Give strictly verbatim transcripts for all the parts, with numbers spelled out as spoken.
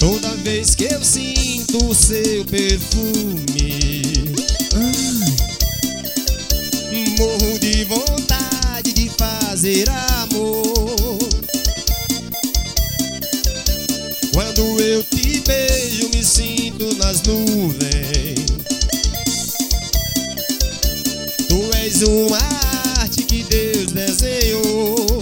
Toda vez que eu sinto o seu perfume, morro de vontade de fazer amor. Quando eu te beijo, me sinto nas nuvens. Tu és uma arte que Deus desenhou.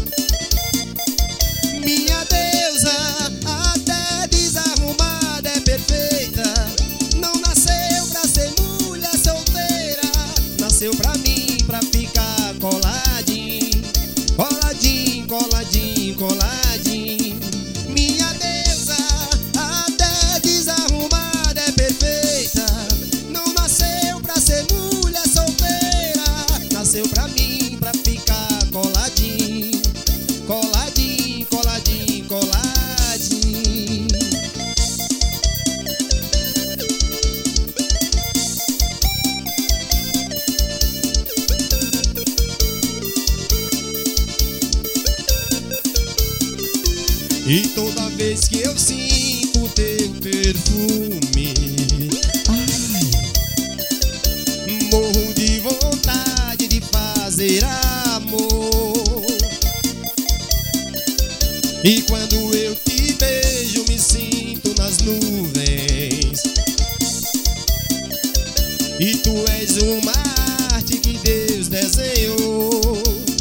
Minha deusa, até desarrumada é perfeita. Não nasceu pra ser mulher solteira, nasceu pra mim, pra ficar coladinho, coladinho, coladinho, coladinho. Minha deusa, até desarrumada é perfeita. Não nasceu pra ser mulher solteira, nasceu pra mim, pra ficar coladinho, coladinho, coladinho, coladinho. E toda vez que eu sinto teu perfume, ai, morro de vontade de fazer amor. E quando eu te beijo, me sinto nas nuvens. E tu és uma arte que Deus desenhou.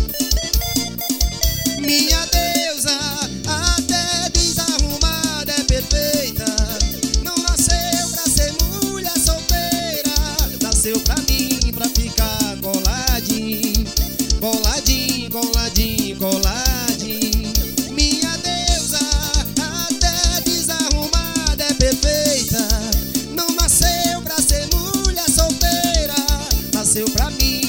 Minha deusa, até desarrumada é perfeita. Não nasceu pra ser mulher solteira, nasceu pra mim, pra ficar coladinho, coladinho, coladinho, coladinho. Minha deusa, até desarrumada é perfeita. Não nasceu pra ser mulher solteira, nasceu pra mim,